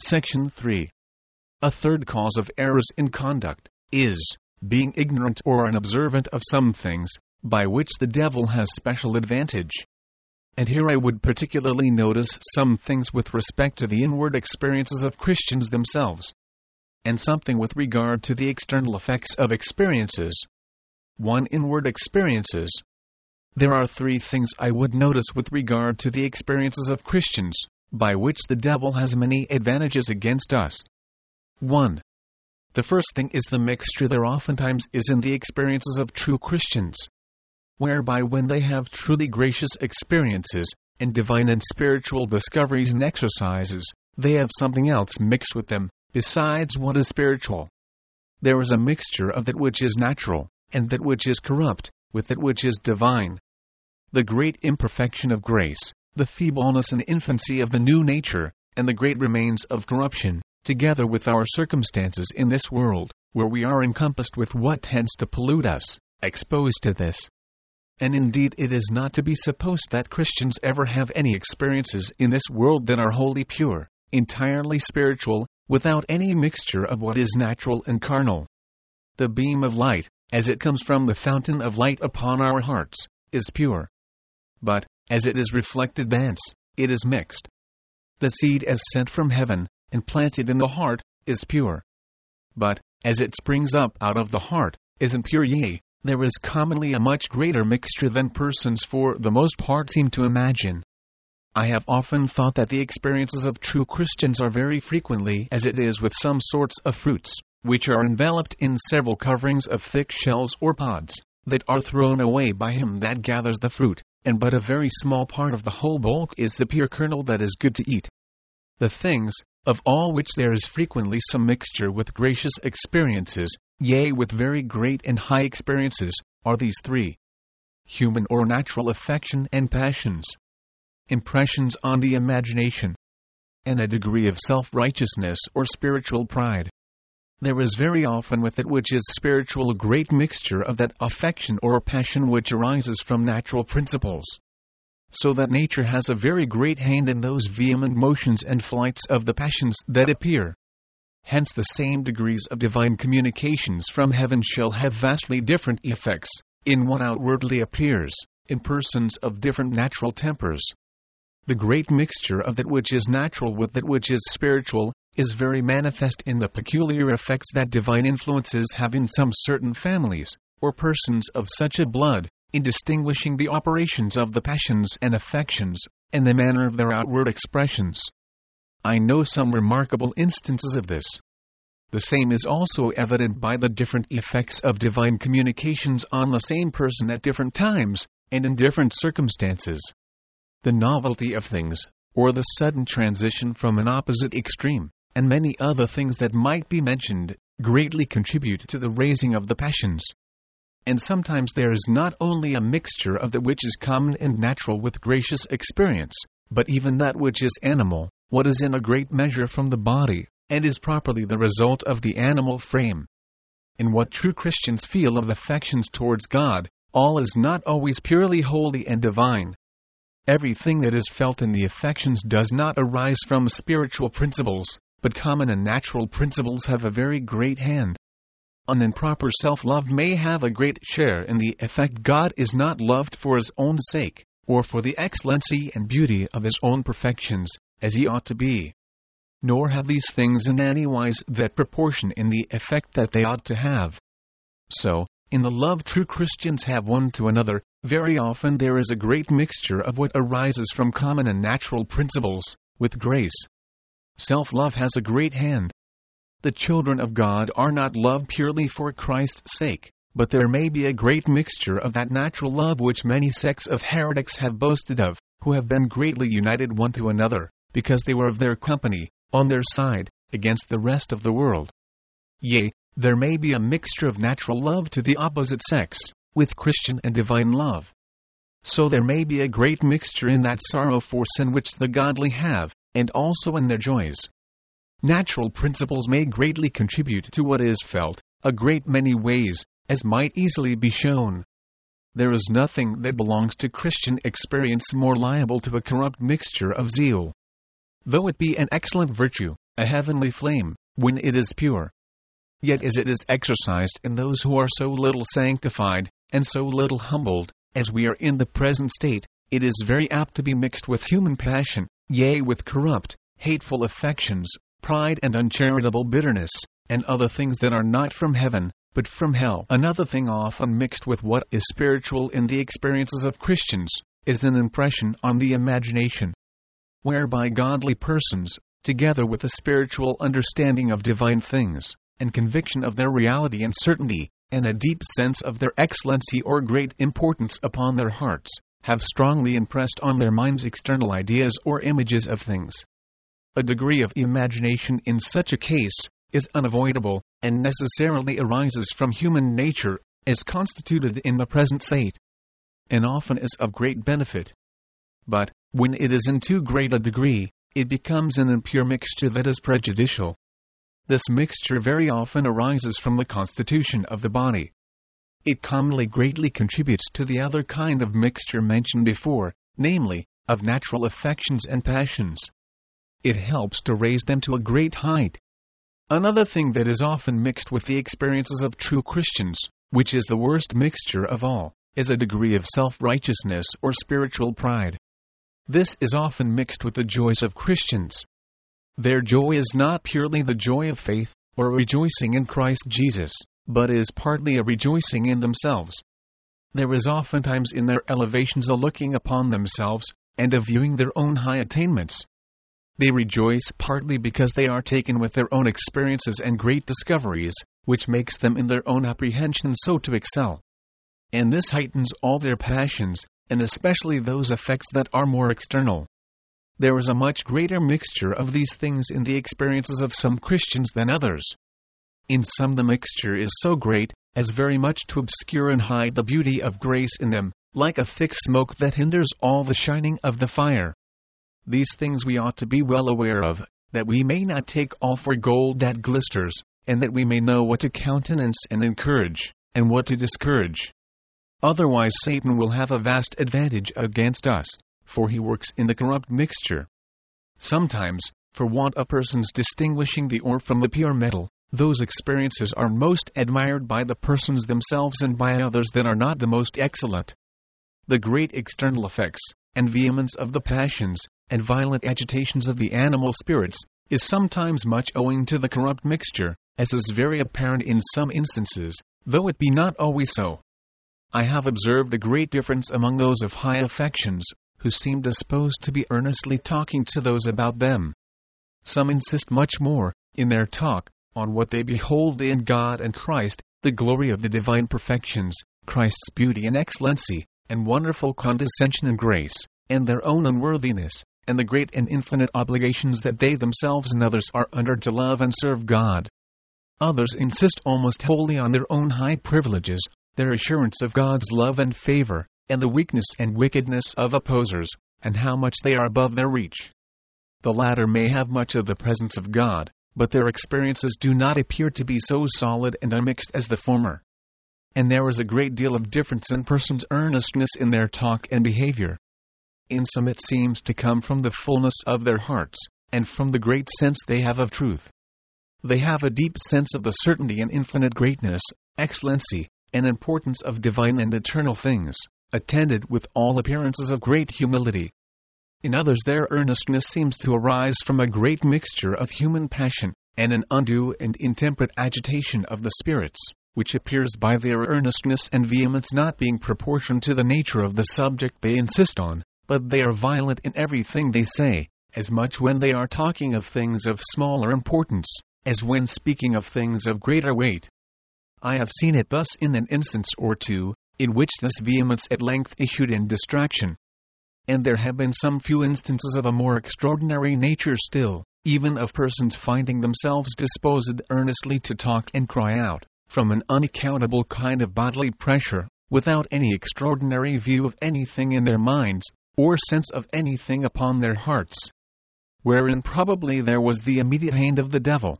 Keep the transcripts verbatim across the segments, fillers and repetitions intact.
Section three. A third cause of errors in conduct is being ignorant or unobservant of some things, by which the devil has special advantage. And here I would particularly notice some things with respect to the inward experiences of Christians themselves, and something with regard to the external effects of experiences. one. Inward experiences. There are three things I would notice with regard to the experiences of Christians, by which the devil has many advantages against us. one. The first thing is the mixture there oftentimes is in the experiences of true Christians, whereby when they have truly gracious experiences, and divine and spiritual discoveries and exercises, they have something else mixed with them, besides what is spiritual. There is a mixture of that which is natural, and that which is corrupt, with that which is divine. The great imperfection of grace, the feebleness and infancy of the new nature, and the great remains of corruption, together with our circumstances in this world, where we are encompassed with what tends to pollute us, exposed to this. And indeed it is not to be supposed that Christians ever have any experiences in this world that are wholly pure, entirely spiritual, without any mixture of what is natural and carnal. The beam of light, as it comes from the fountain of light upon our hearts, is pure. But, as it is reflected thence, it is mixed. The seed as sent from heaven, and planted in the heart, is pure. But, as it springs up out of the heart, is impure. Yea, there is commonly a much greater mixture than persons for the most part seem to imagine. I have often thought that the experiences of true Christians are very frequently as it is with some sorts of fruits, which are enveloped in several coverings of thick shells or pods, that are thrown away by him that gathers the fruit, and but a very small part of the whole bulk is the pure kernel that is good to eat. The things, of all which there is frequently some mixture with gracious experiences, yea with very great and high experiences, are these three: human or natural affection and passions, impressions on the imagination, and a degree of self-righteousness or spiritual pride. There is very often with it which is spiritual a great mixture of that affection or passion which arises from natural principles, so that nature has a very great hand in those vehement motions and flights of the passions that appear. Hence the same degrees of divine communications from heaven shall have vastly different effects, in what outwardly appears, in persons of different natural tempers. The great mixture of that which is natural with that which is spiritual is very manifest in the peculiar effects that divine influences have in some certain families, or persons of such a blood, in distinguishing the operations of the passions and affections, and the manner of their outward expressions. I know some remarkable instances of this. The same is also evident by the different effects of divine communications on the same person at different times, and in different circumstances. The novelty of things, or the sudden transition from an opposite extreme, and many other things that might be mentioned, greatly contribute to the raising of the passions. And sometimes there is not only a mixture of that which is common and natural with gracious experience, but even that which is animal, what is in a great measure from the body, and is properly the result of the animal frame. In what true Christians feel of affections towards God, all is not always purely holy and divine. Everything that is felt in the affections does not arise from spiritual principles, but common and natural principles have a very great hand. An improper self-love may have a great share in the effect. God is not loved for his own sake, or for the excellency and beauty of his own perfections, as he ought to be. Nor have these things in any wise that proportion in the effect that they ought to have. So, in the love true Christians have one to another, very often there is a great mixture of what arises from common and natural principles, with grace. Self-love has a great hand. The children of God are not loved purely for Christ's sake, but there may be a great mixture of that natural love which many sects of heretics have boasted of, who have been greatly united one to another, because they were of their company, on their side, against the rest of the world. Yea, there may be a mixture of natural love to the opposite sex, with Christian and divine love. So there may be a great mixture in that sorrow for sin which the godly have, and also in their joys. Natural principles may greatly contribute to what is felt, a great many ways, as might easily be shown. There is nothing that belongs to Christian experience more liable to a corrupt mixture of zeal. though it be an excellent virtue, a heavenly flame, when it is pure. Yet as it is exercised in those who are so little sanctified, and so little humbled, as we are in the present state, it is very apt to be mixed with human passion, yea, with corrupt, hateful affections, pride and uncharitable bitterness, and other things that are not from heaven, but from hell. Another thing often mixed with what is spiritual in the experiences of Christians, is an impression on the imagination, whereby godly persons, together with a spiritual understanding of divine things, and conviction of their reality and certainty, and a deep sense of their excellency or great importance upon their hearts, have strongly impressed on their minds external ideas or images of things. A degree of imagination in such a case is unavoidable, and necessarily arises from human nature, as constituted in the present state, and often is of great benefit. But, when it is in too great a degree, it becomes an impure mixture that is prejudicial. This mixture very often arises from the constitution of the body. It commonly greatly contributes to the other kind of mixture mentioned before, namely, of natural affections and passions. It helps to raise them to a great height. Another thing that is often mixed with the experiences of true Christians, which is the worst mixture of all, is a degree of self-righteousness or spiritual pride. This is often mixed with the joys of Christians. Their joy is not purely the joy of faith, or rejoicing in Christ Jesus, but is partly a rejoicing in themselves. There is oftentimes in their elevations a looking upon themselves, and a viewing their own high attainments. They rejoice partly because they are taken with their own experiences and great discoveries, which makes them in their own apprehension so to excel. And this heightens all their passions, and especially those effects that are more external. There is a much greater mixture of these things in the experiences of some Christians than others. In some the mixture is so great, as very much to obscure and hide the beauty of grace in them, like a thick smoke that hinders all the shining of the fire. These things we ought to be well aware of, that we may not take all for gold that glisters, and that we may know what to countenance and encourage, and what to discourage. Otherwise Satan will have a vast advantage against us, for he works in the corrupt mixture. Sometimes, for want of persons distinguishing the ore from the pure metal, those experiences are most admired by the persons themselves and by others that are not the most excellent. The great external effects, and vehemence of the passions, and violent agitations of the animal spirits, is sometimes much owing to the corrupt mixture, as is very apparent in some instances, though it be not always so. I have observed a great difference among those of high affections, who seem disposed to be earnestly talking to those about them. Some insist much more, in their talk, on what they behold in God and Christ, the glory of the divine perfections, Christ's beauty and excellency, and wonderful condescension and grace, and their own unworthiness, and the great and infinite obligations that they themselves and others are under to love and serve God. Others insist almost wholly on their own high privileges, their assurance of God's love and favor, and the weakness and wickedness of opposers, and how much they are above their reach. The latter may have much of the presence of God, but their experiences do not appear to be so solid and unmixed as the former. And there is a great deal of difference in persons' earnestness in their talk and behavior. In some it seems to come from the fullness of their hearts, and from the great sense they have of truth. They have a deep sense of the certainty and infinite greatness, excellency, and importance of divine and eternal things, attended with all appearances of great humility. In others their earnestness seems to arise from a great mixture of human passion, and an undue and intemperate agitation of the spirits, which appears by their earnestness and vehemence not being proportioned to the nature of the subject they insist on, but they are violent in everything they say, as much when they are talking of things of smaller importance, as when speaking of things of greater weight. I have seen it thus in an instance or two, in which this vehemence at length issued in distraction. And there have been some few instances of a more extraordinary nature still, even of persons finding themselves disposed earnestly to talk and cry out, from an unaccountable kind of bodily pressure, without any extraordinary view of anything in their minds, or sense of anything upon their hearts, wherein probably there was the immediate hand of the devil.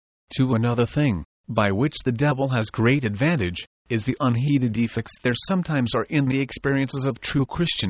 To another thing, by which the devil has great advantage, is the unheeded defects there sometimes are in the experiences of true Christians,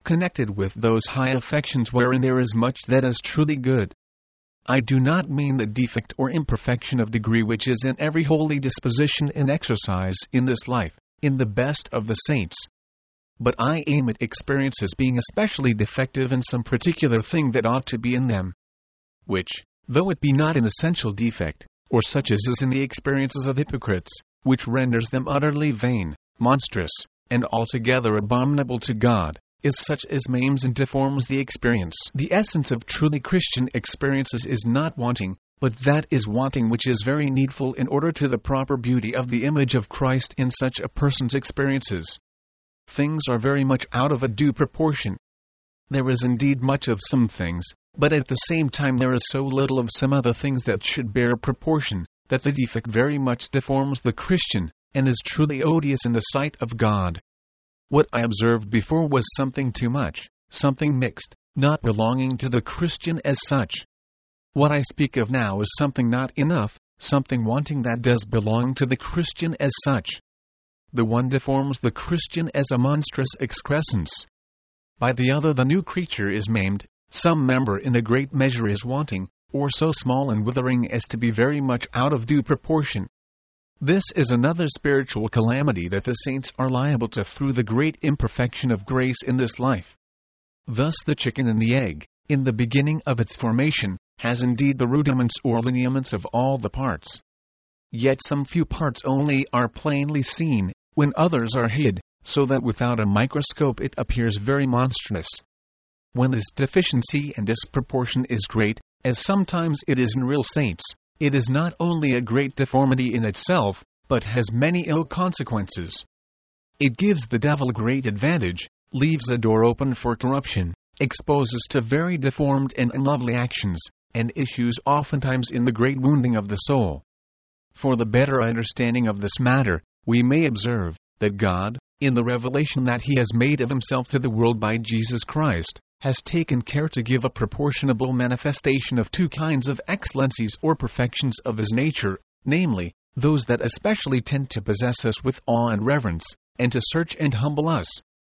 connected with those high affections wherein there is much that is truly good. I do not mean the defect or imperfection of degree which is in every holy disposition and exercise in this life, in the best of the saints. But I aim at experiences being especially defective in some particular thing that ought to be in them, which, though it be not an essential defect, or such as is in the experiences of hypocrites, which renders them utterly vain, monstrous, and altogether abominable to God, is such as maims and deforms the experience. The essence of truly Christian experiences is not wanting, but that is wanting which is very needful in order to the proper beauty of the image of Christ in such a person's experiences. Things are very much out of a due proportion. There is indeed much of some things, but at the same time there is so little of some other things that should bear proportion, that the defect very much deforms the Christian, and is truly odious in the sight of God. What I observed before was something too much, something mixed, not belonging to the Christian as such. What I speak of now is something not enough, something wanting that does belong to the Christian as such. The one deforms the Christian as a monstrous excrescence. By the other the new creature is maimed, some member in a great measure is wanting, or so small and withering as to be very much out of due proportion. This is another spiritual calamity that the saints are liable to through the great imperfection of grace in this life. Thus the chicken and the egg, in the beginning of its formation, has indeed the rudiments or lineaments of all the parts. Yet some few parts only are plainly seen, when others are hid, so that without a microscope it appears very monstrous. When this deficiency and disproportion is great, as sometimes it is in real saints, it is not only a great deformity in itself, but has many ill consequences. It gives the devil great advantage, leaves a door open for corruption, exposes to very deformed and unlovely actions, and issues oftentimes in the great wounding of the soul. For the better understanding of this matter, we may observe that God, in the revelation that He has made of Himself to the world by Jesus Christ, has taken care to give a proportionable manifestation of two kinds of excellencies or perfections of His nature, namely, those that especially tend to possess us with awe and reverence, and to search and humble us,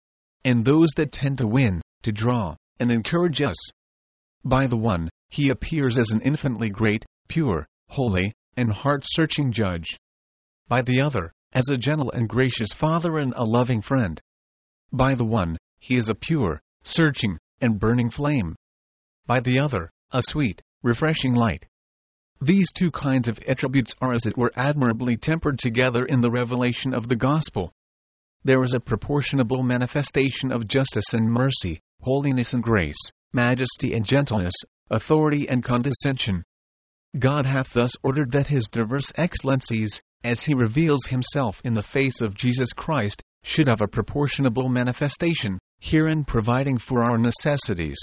and those that tend to win, to draw, and encourage us. By the one, He appears as an infinitely great, pure, holy, and heart-searching judge. By the other, as a gentle and gracious Father and a loving friend. By the one, He is a pure, searching, and burning flame. By the other, a sweet, refreshing light. These two kinds of attributes are as it were admirably tempered together in the revelation of the gospel. There is a proportionable manifestation of justice and mercy, holiness and grace, majesty and gentleness, authority and condescension. God hath thus ordered that His diverse excellencies, as He reveals Himself in the face of Jesus Christ, should have a proportionable manifestation, herein providing for our necessities.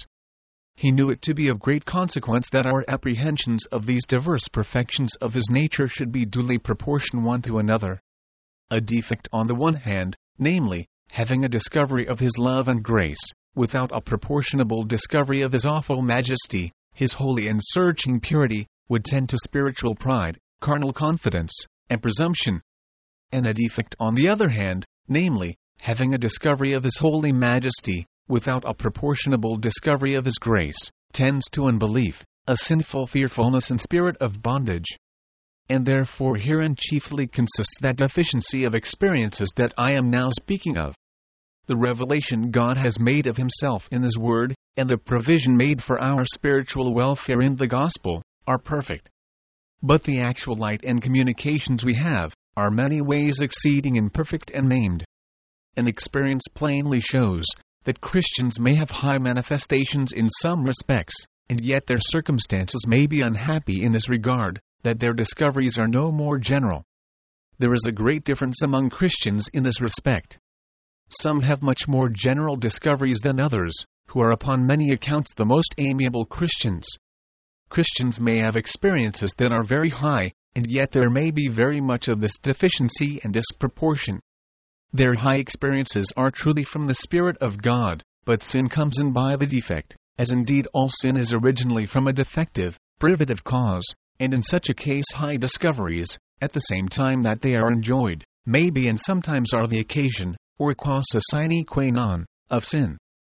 He knew it to be of great consequence that our apprehensions of these diverse perfections of His nature should be duly proportioned one to another. A defect on the one hand, namely, having a discovery of His love and grace, without a proportionable discovery of His awful majesty, His holy and searching purity, would tend to spiritual pride, carnal confidence, and presumption. And a defect on the other hand, namely, having a discovery of His holy majesty, without a proportionable discovery of His grace, tends to unbelief, a sinful fearfulness and spirit of bondage. And therefore herein chiefly consists that deficiency of experiences that I am now speaking of. The revelation God has made of Himself in His Word, and the provision made for our spiritual welfare in the gospel, are perfect. But the actual light and communications we have, are many ways exceeding imperfect and maimed. An experience plainly shows that Christians may have high manifestations in some respects, and yet their circumstances may be unhappy in this regard, that their discoveries are no more general. There is a great difference among Christians in this respect. Some have much more general discoveries than others, who are upon many accounts the most amiable Christians. Christians may have experiences that are very high, and yet there may be very much of this deficiency and disproportion. Their high experiences are truly from the Spirit of God, but sin comes in by the defect, as indeed all sin is originally from a defective, privative cause, and in such a case high discoveries, at the same time that they are enjoyed, may be and sometimes are the occasion, or causa sine qua non, of sin.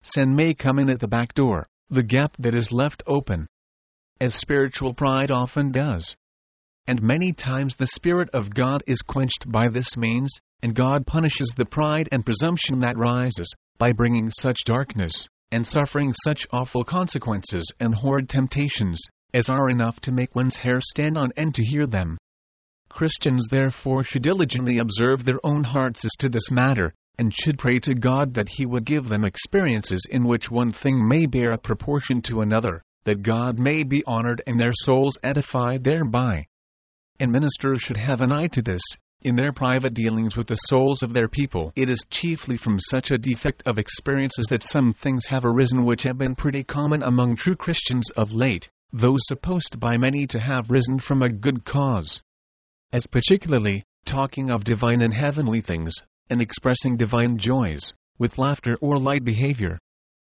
sin may come in at the back door, the gap that is left open, as spiritual pride often does. And many times the Spirit of God is quenched by this means, and God punishes the pride and presumption that rises, by bringing such darkness, and suffering such awful consequences and horrid temptations, as are enough to make one's hair stand on end to hear them. Christians therefore should diligently observe their own hearts as to this matter, and should pray to God that He would give them experiences in which one thing may bear a proportion to another, that God may be honored and their souls edified thereby. And ministers should have an eye to this, in their private dealings with the souls of their people. It is chiefly from such a defect of experiences that some things have arisen which have been pretty common among true Christians of late, though supposed by many to have risen from a good cause. As particularly, talking of divine and heavenly things, and expressing divine joys, with laughter or light behavior.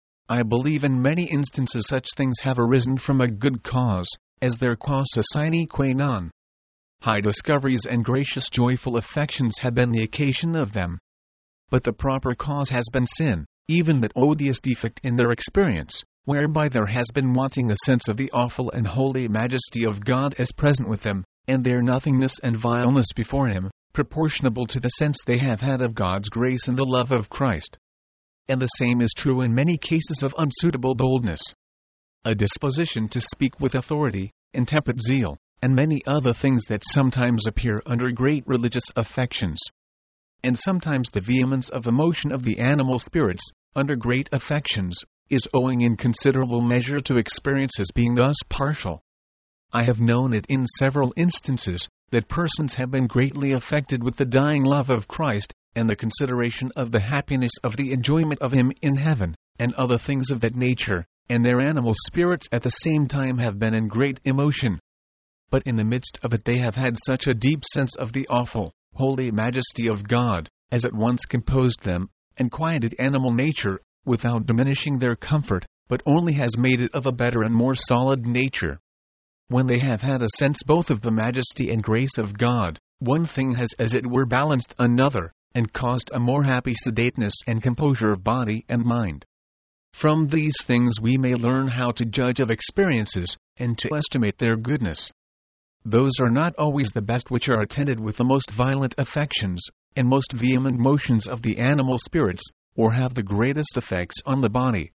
I believe in many instances such things have arisen from a good cause, as their causa sine qua non. High discoveries and gracious joyful affections have been the occasion of them. But the proper cause has been sin, even that odious defect in their experience, whereby there has been wanting a sense of the awful and holy majesty of God as present with them, and their nothingness and vileness before Him, proportionable to the sense they have had of God's grace and the love of Christ. And the same is true in many cases of unsuitable boldness, a disposition to speak with authority, intemperate zeal, and many other things that sometimes appear under great religious affections. And sometimes the vehemence of emotion of the animal spirits, under great affections, is owing in considerable measure to experiences being thus partial. I have known it in several instances, that persons have been greatly affected with the dying love of Christ, and the consideration of the happiness of the enjoyment of Him in heaven, and other things of that nature, and their animal spirits at the same time have been in great emotion. But in the midst of it they have had such a deep sense of the awful, holy majesty of God, as at once composed them, and quieted animal nature, without diminishing their comfort, but only has made it of a better and more solid nature. When they have had a sense both of the majesty and grace of God, one thing has as it were balanced another, and caused a more happy sedateness and composure of body and mind. From these things we may learn how to judge of experiences, and to estimate their goodness. Those are not always the best which are attended with the most violent affections, and most vehement motions of the animal spirits, or have the greatest effects on the body.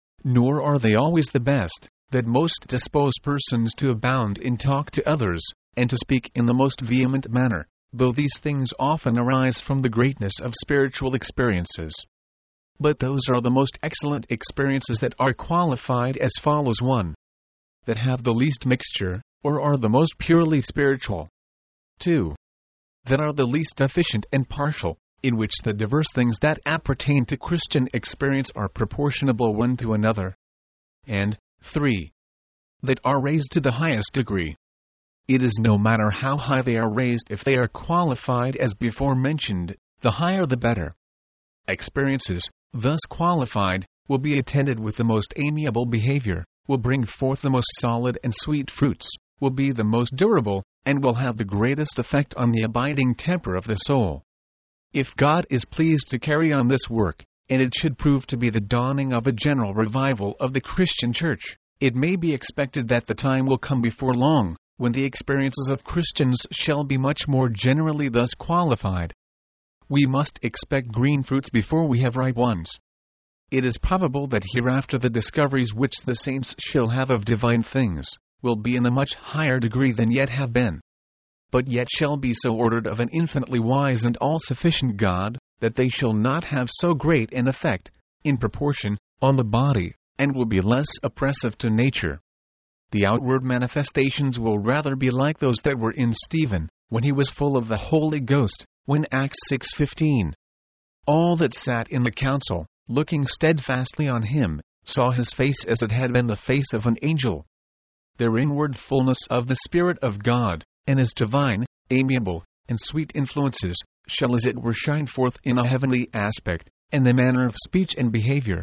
Nor are they always the best, that most dispose persons to abound in talk to others, and to speak in the most vehement manner, though these things often arise from the greatness of spiritual experiences. But those are the most excellent experiences that are qualified as follows: one. That have the least mixture, or are the most purely spiritual. two. That are the least deficient and partial, in which the diverse things that appertain to Christian experience are proportionable one to another. And three. That are raised to the highest degree. It is no matter how high they are raised if they are qualified as before mentioned, the higher the better. Experiences, thus qualified, will be attended with the most amiable behavior, will bring forth the most solid and sweet fruits, will be the most durable, and will have the greatest effect on the abiding temper of the soul. If God is pleased to carry on this work, and it should prove to be the dawning of a general revival of the Christian Church, it may be expected that the time will come before long, when the experiences of Christians shall be much more generally thus qualified. We must expect green fruits before we have ripe ones. It is probable that hereafter the discoveries which the saints shall have of divine things will be in a much higher degree than yet have been, but yet shall be so ordered of an infinitely wise and all-sufficient God, that they shall not have so great an effect, in proportion, on the body, and will be less oppressive to nature. The outward manifestations will rather be like those that were in Stephen, when he was full of the Holy Ghost, when Acts six fifteen. All that sat in the council, looking steadfastly on him, saw his face as it had been the face of an angel. Their inward fullness of the Spirit of God, and his divine, amiable, and sweet influences, shall as it were shine forth in a heavenly aspect, and the manner of speech and behavior.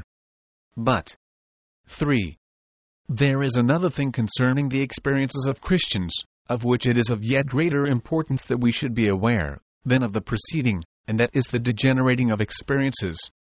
But three. There is another thing concerning the experiences of Christians, of which it is of yet greater importance that we should be aware, than of the preceding, and that is the degenerating of experiences.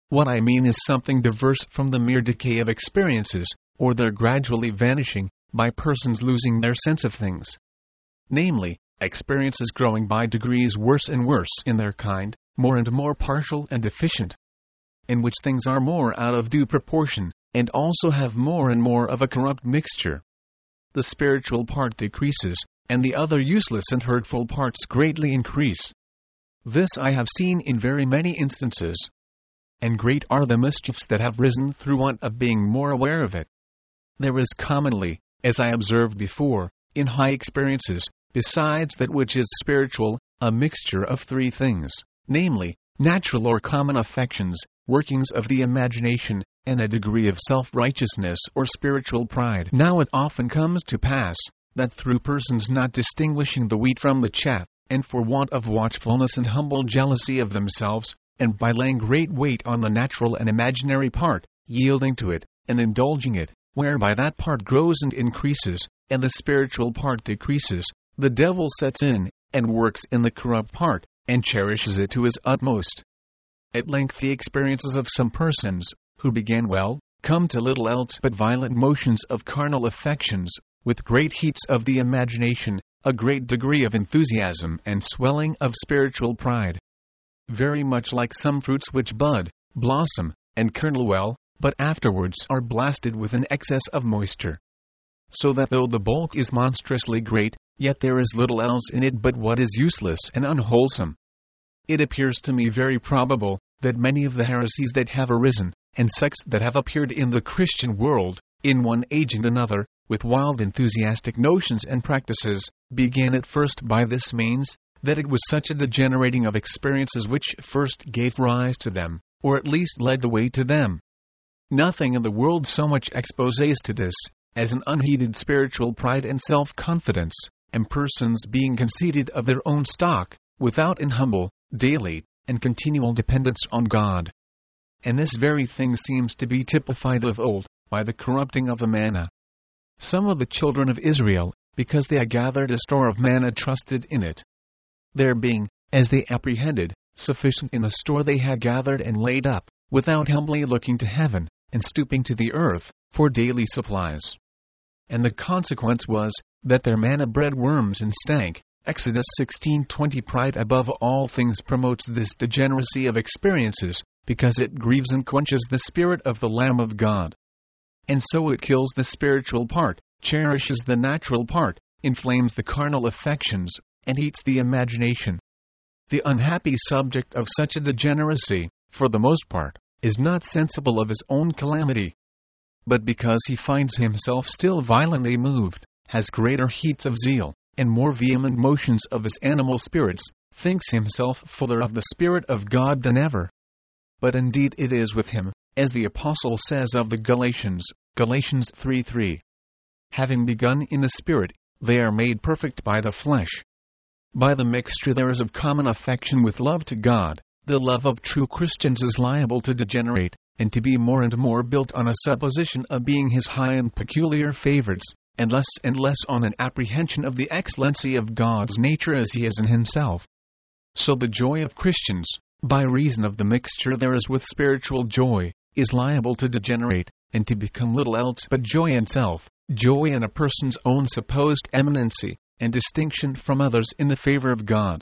What I mean is something diverse from the mere decay of experiences, or their gradually vanishing, by persons losing their sense of things. Namely, experiences growing by degrees worse and worse in their kind, more and more partial and deficient, in which things are more out of due proportion, and also have more and more of a corrupt mixture. The spiritual part decreases, and the other useless and hurtful parts greatly increase. This I have seen in very many instances. And great are the mischiefs that have risen through want of being more aware of it. There is commonly, as I observed before, in high experiences, besides that which is spiritual, a mixture of three things, namely, natural or common affections, workings of the imagination, and a degree of self-righteousness or spiritual pride. Now it often comes to pass, that through persons not distinguishing the wheat from the chaff, and for want of watchfulness and humble jealousy of themselves, and by laying great weight on the natural and imaginary part, yielding to it, and indulging it, whereby that part grows and increases, and the spiritual part decreases, the devil sets in, and works in the corrupt part, and cherishes it to his utmost. At length the experiences of some persons, who began well, come to little else but violent motions of carnal affections, with great heats of the imagination, a great degree of enthusiasm and swelling of spiritual pride. Very much like some fruits which bud, blossom, and kernel well, but afterwards are blasted with an excess of moisture. So that though the bulk is monstrously great, yet there is little else in it but what is useless and unwholesome. It appears to me very probable that many of the heresies that have arisen, and sects that have appeared in the Christian world, in one age and another, with wild enthusiastic notions and practices, began at first by this means, that it was such a degenerating of experiences which first gave rise to them, or at least led the way to them. Nothing in the world so much exposes to this, as an unheeded spiritual pride and self-confidence, and persons being conceited of their own stock, without an humble, daily, and continual dependence on God. And this very thing seems to be typified of old, by the corrupting of the manna. Some of the children of Israel, because they had gathered a store of manna, trusted in it. There being, as they apprehended, sufficient in the store they had gathered and laid up, without humbly looking to heaven, and stooping to the earth, for daily supplies. And the consequence was, that their manna bred worms and stank. Exodus sixteen twenty. Pride above all things promotes this degeneracy of experiences, because it grieves and quenches the spirit of the Lamb of God. And so it kills the spiritual part, cherishes the natural part, inflames the carnal affections, and heats the imagination. The unhappy subject of such a degeneracy, for the most part, is not sensible of his own calamity, but because he finds himself still violently moved, has greater heats of zeal, and more vehement motions of his animal spirits, thinks himself fuller of the Spirit of God than ever. But indeed it is with him, as the Apostle says of the Galatians, Galatians three three. Having begun in the Spirit, they are made perfect by the flesh. By the mixture there is of common affection with love to God, the love of true Christians is liable to degenerate, and to be more and more built on a supposition of being his high and peculiar favorites, and less and less on an apprehension of the excellency of God's nature as he is in himself. So the joy of Christians, by reason of the mixture there is with spiritual joy, is liable to degenerate, and to become little else but joy in self, joy in a person's own supposed eminency, and distinction from others in the favor of God.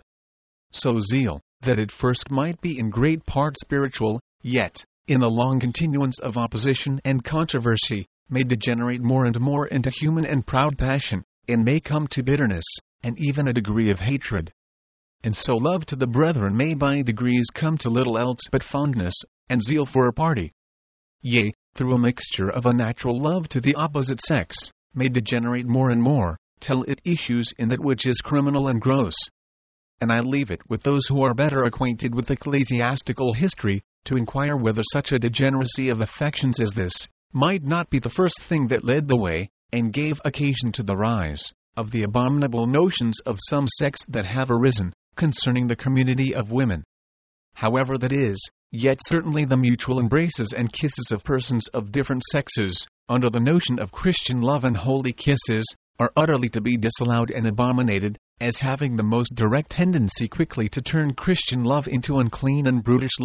So zeal, that at first might be in great part spiritual, yet, in the long continuance of opposition and controversy, may degenerate more and more into human and proud passion, and may come to bitterness, and even a degree of hatred. And so love to the brethren may by degrees come to little else but fondness, and zeal for a party. Yea, through a mixture of a natural love to the opposite sex, may degenerate more and more, till it issues in that which is criminal and gross. And I leave it with those who are better acquainted with ecclesiastical history, to inquire whether such a degeneracy of affections as this might not be the first thing that led the way, and gave occasion to the rise of the abominable notions of some sects that have arisen, concerning the community of women. However that is, yet certainly the mutual embraces and kisses of persons of different sexes, under the notion of Christian love and holy kisses, are utterly to be disallowed and abominated, as having the most direct tendency quickly to turn Christian love into unclean and brutish lust,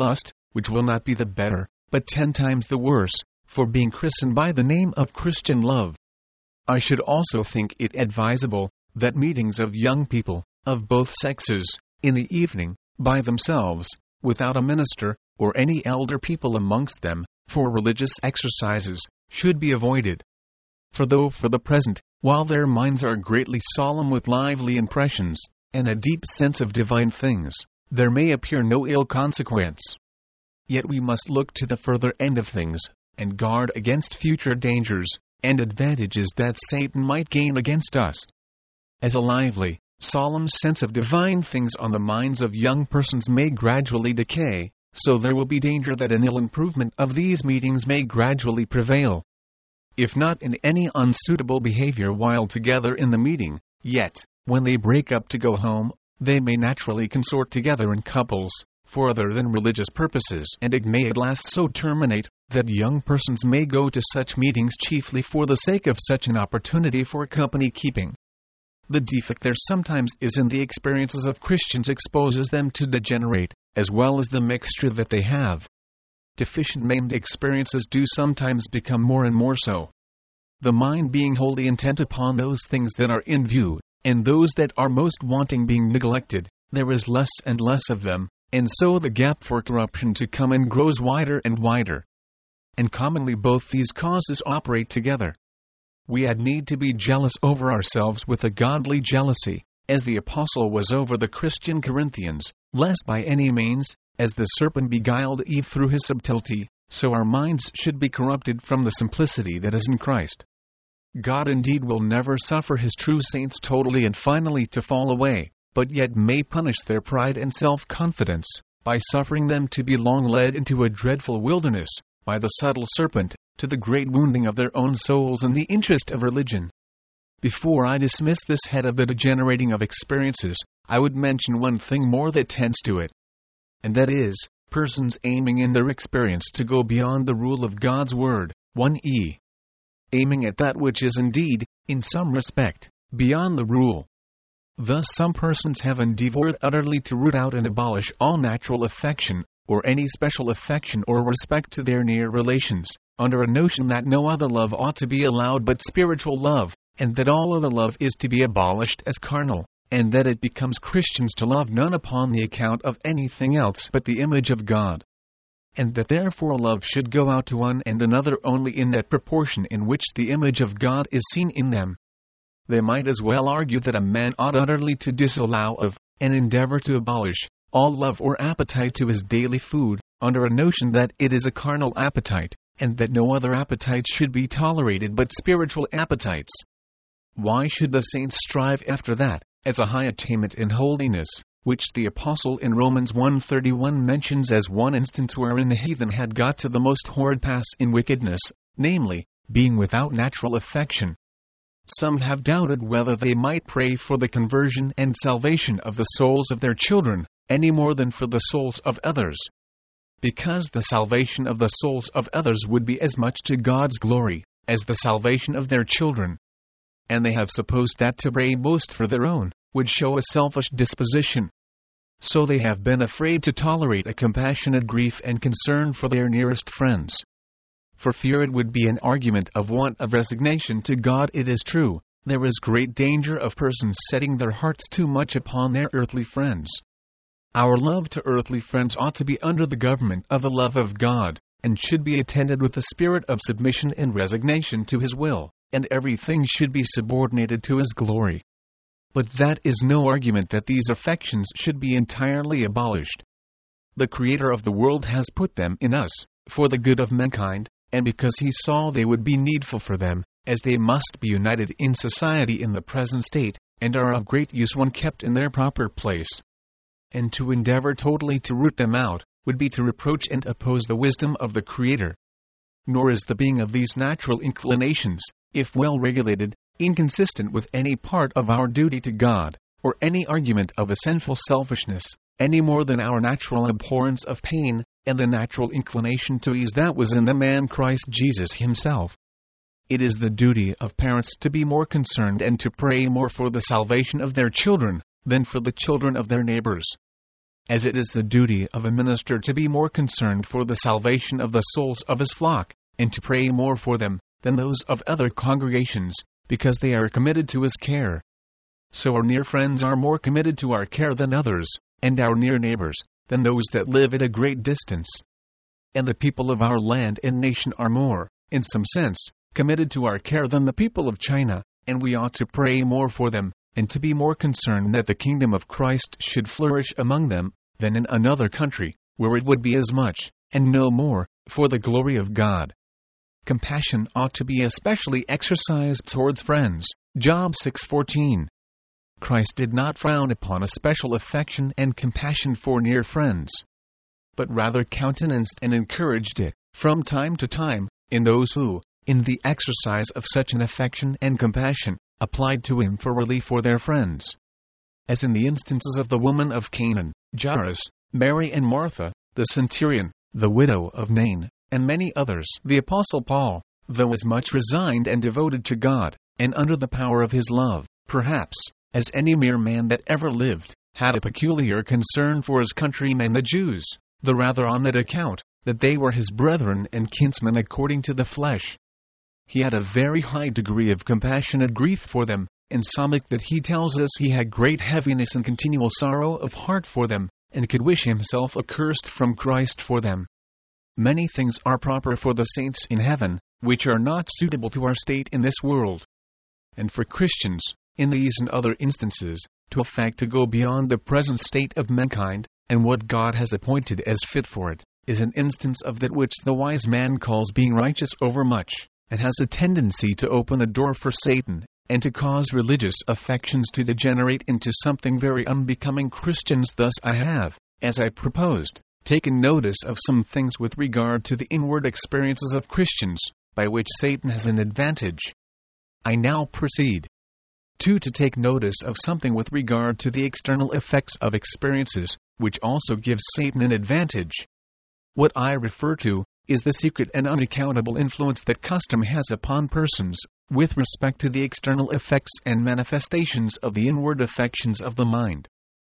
which will not be the better, but ten times the worse, for being christened by the name of Christian love. I should also think it advisable that meetings of young people, of both sexes, in the evening, by themselves, without a minister, or any elder people amongst them, for religious exercises, should be avoided. For though for the present, while their minds are greatly solemn with lively impressions, and a deep sense of divine things, there may appear no ill consequence, yet we must look to the further end of things, and guard against future dangers, and advantages that Satan might gain against us. As a lively, solemn sense of divine things on the minds of young persons may gradually decay, so there will be danger that an ill improvement of these meetings may gradually prevail. If not in any unsuitable behavior while together in the meeting, yet, when they break up to go home, they may naturally consort together in couples, for other than religious purposes, and it may at last so terminate, that young persons may go to such meetings chiefly for the sake of such an opportunity for company keeping. The defect there sometimes is in the experiences of Christians exposes them to degenerate, as well as the mixture that they have. Deficient maimed experiences do sometimes become more and more so. The mind being wholly intent upon those things that are in view, and those that are most wanting being neglected, there is less and less of them, and so the gap for corruption to come in grows wider and wider. And commonly both these causes operate together. We had need to be jealous over ourselves with a godly jealousy, as the apostle was over the Christian Corinthians, lest by any means, as the serpent beguiled Eve through his subtlety, so our minds should be corrupted from the simplicity that is in Christ. God indeed will never suffer his true saints totally and finally to fall away, but yet may punish their pride and self-confidence, by suffering them to be long led into a dreadful wilderness, by the subtle serpent, to the great wounding of their own souls in the interest of religion. Before I dismiss this head of the degenerating of experiences, I would mention one thing more that tends to it. And that is, persons aiming in their experience to go beyond the rule of God's Word, one e. Aiming at that which is indeed, in some respect, beyond the rule. Thus some persons have endeavored utterly to root out and abolish all natural affection, or any special affection or respect to their near relations, under a notion that no other love ought to be allowed but spiritual love, and that all other love is to be abolished as carnal, and that it becomes Christians to love none upon the account of anything else but the image of God. And that therefore love should go out to one and another only in that proportion in which the image of God is seen in them. They might as well argue that a man ought utterly to disallow of, and endeavor to abolish, all love or appetite to his daily food, under a notion that it is a carnal appetite, and that no other appetite should be tolerated but spiritual appetites. Why should the saints strive after that, as a high attainment in holiness, which the apostle in Romans one thirty-one mentions as one instance wherein the heathen had got to the most horrid pass in wickedness, namely, being without natural affection? Some have doubted whether they might pray for the conversion and salvation of the souls of their children, any more than for the souls of others. Because the salvation of the souls of others would be as much to God's glory, as the salvation of their children. And they have supposed that to pray most for their own, would show a selfish disposition. So they have been afraid to tolerate a compassionate grief and concern for their nearest friends. For fear it would be an argument of want of resignation to God. It is true, there is great danger of persons setting their hearts too much upon their earthly friends. Our love to earthly friends ought to be under the government of the love of God, and should be attended with a spirit of submission and resignation to His will, and everything should be subordinated to His glory. But that is no argument that these affections should be entirely abolished. The Creator of the world has put them in us, for the good of mankind, and because He saw they would be needful for them, as they must be united in society in the present state, and are of great use when kept in their proper place. And to endeavor totally to root them out, would be to reproach and oppose the wisdom of the Creator. Nor is the being of these natural inclinations, if well regulated, inconsistent with any part of our duty to God, or any argument of a sinful selfishness, any more than our natural abhorrence of pain, and the natural inclination to ease that was in the man Christ Jesus Himself. It is the duty of parents to be more concerned and to pray more for the salvation of their children, than for the children of their neighbors. as it is the duty of a minister to be more concerned for the salvation of the souls of his flock, and to pray more for them, than those of other congregations, because they are committed to his care. So our near friends are more committed to our care than others, and our near neighbors, than those that live at a great distance. And the people of our land and nation are more, in some sense, committed to our care than the people of China, and we ought to pray more for them, and to be more concerned that the kingdom of Christ should flourish among them, than in another country, where it would be as much, and no more, for the glory of God. Compassion ought to be especially exercised towards friends. Job six fourteen. Christ did not frown upon a special affection and compassion for near friends, but rather countenanced and encouraged it, from time to time, in those who, in the exercise of such an affection and compassion, applied to him for relief for their friends. As in the instances of the woman of Canaan, Jairus, Mary and Martha, the centurion, the widow of Nain, and many others. The Apostle Paul, though as much resigned and devoted to God, and under the power of his love, perhaps, as any mere man that ever lived, had a peculiar concern for his countrymen the Jews, the rather on that account, that they were his brethren and kinsmen according to the flesh. He had a very high degree of compassionate grief for them, insomuch that he tells us he had great heaviness and continual sorrow of heart for them, and could wish himself accursed from Christ for them. Many things are proper for the saints in heaven, which are not suitable to our state in this world. And for Christians, in these and other instances, to affect to go beyond the present state of mankind, and what God has appointed as fit for it, is an instance of that which the wise man calls being righteous overmuch, and has a tendency to open a door for Satan, and to cause religious affections to degenerate into something very unbecoming Christians. Thus I have, as I proposed, taken notice of some things with regard to the inward experiences of Christians, by which Satan has an advantage. I now proceed. two. To take notice of something with regard to the external effects of experiences, which also gives Satan an advantage. What I refer to is the secret and unaccountable influence that custom has upon persons, with respect to the external effects and manifestations of the inward affections of the mind.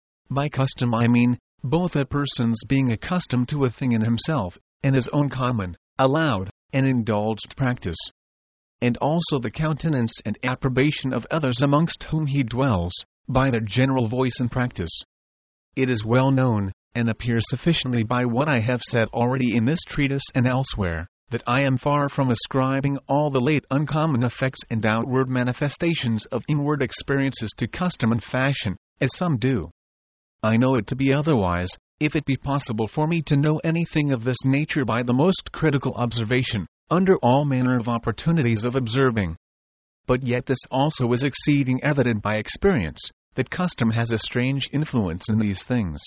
By custom I mean, both a person's being accustomed to a thing in himself, and his own common, allowed, and indulged practice, and also the countenance and approbation of others amongst whom he dwells, by their general voice and practice. It is well known, and appears sufficiently by what I have said already in this treatise and elsewhere, that I am far from ascribing all the late uncommon effects and outward manifestations of inward experiences to custom and fashion, as some do. I know it to be otherwise, if it be possible for me to know anything of this nature by the most critical observation, under all manner of opportunities of observing. But yet this also is exceeding evident by experience, that custom has a strange influence in these things.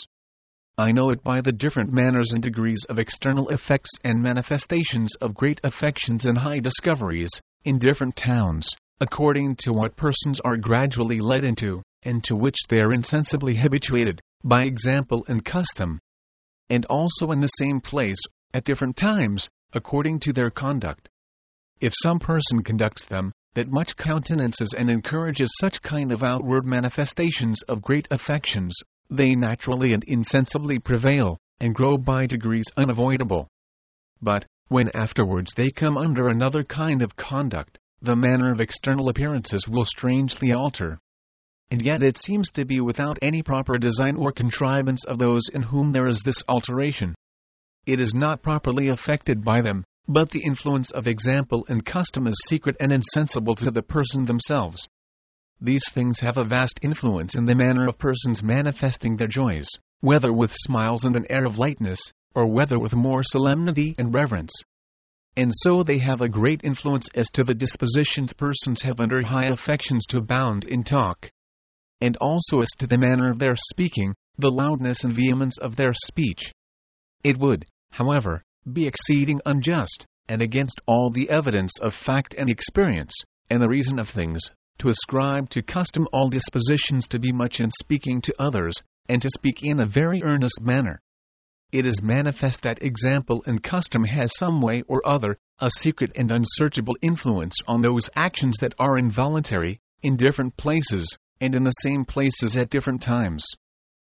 I know it by the different manners and degrees of external effects and manifestations of great affections and high discoveries, in different towns, according to what persons are gradually led into, and to which they are insensibly habituated, by example and custom. And also in the same place, at different times, according to their conduct. If some person conducts them, that much countenances and encourages such kind of outward manifestations of great affections, they naturally and insensibly prevail, and grow by degrees unavoidable. But, when afterwards they come under another kind of conduct, the manner of external appearances will strangely alter. And yet it seems to be without any proper design or contrivance of those in whom there is this alteration. It is not properly affected by them, but the influence of example and custom is secret and insensible to the person themselves. These things have a vast influence in the manner of persons manifesting their joys, whether with smiles and an air of lightness, or whether with more solemnity and reverence. And so they have a great influence as to the dispositions persons have under high affections to abound in talk, and also as to the manner of their speaking, the loudness and vehemence of their speech. It would, however, be exceeding unjust, and against all the evidence of fact and experience, and the reason of things, to ascribe to custom all dispositions to be much in speaking to others, and to speak in a very earnest manner. It is manifest that example and custom has some way or other, a secret and unsearchable influence on those actions that are involuntary, in different places, and in the same places at different times.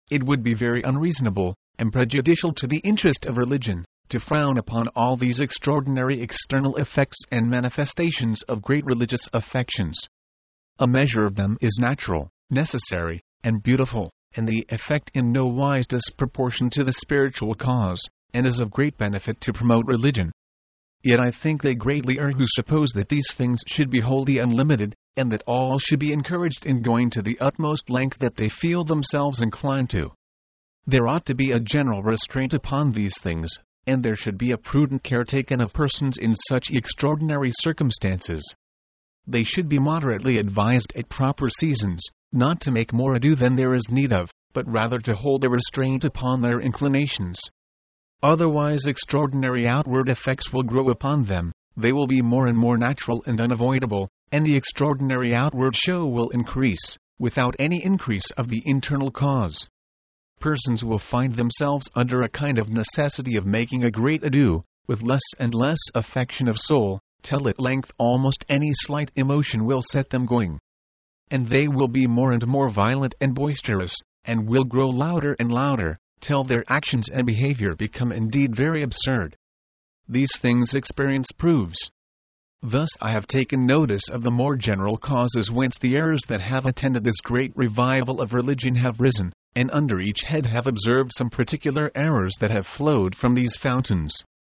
it would be very unreasonable, and prejudicial to the interest of religion, to frown upon all these extraordinary external effects and manifestations of great religious affections. A measure of them is natural, necessary, and beautiful, and the effect in no wise disproportioned to the spiritual cause, and is of great benefit to promote religion. Yet I think they greatly err who suppose that these things should be wholly unlimited, and that all should be encouraged in going to the utmost length that they feel themselves inclined to. There ought to be a general restraint upon these things, and there should be a prudent care taken of persons in such extraordinary circumstances. They should be moderately advised at proper seasons, not to make more ado than there is need of, but rather to hold a restraint upon their inclinations. Otherwise extraordinary outward effects will grow upon them, they will be more and more natural and unavoidable, and the extraordinary outward show will increase, without any increase of the internal cause. Persons will find themselves under a kind of necessity of making a great ado, with less and less affection of soul, till at length almost any slight emotion will set them going. And they will be more and more violent and boisterous, and will grow louder and louder, till their actions and behavior become indeed very absurd. These things experience proves. Thus I have taken notice of the more general causes whence the errors that have attended this great revival of religion have risen, and under each head have observed some particular errors that have flowed from these fountains.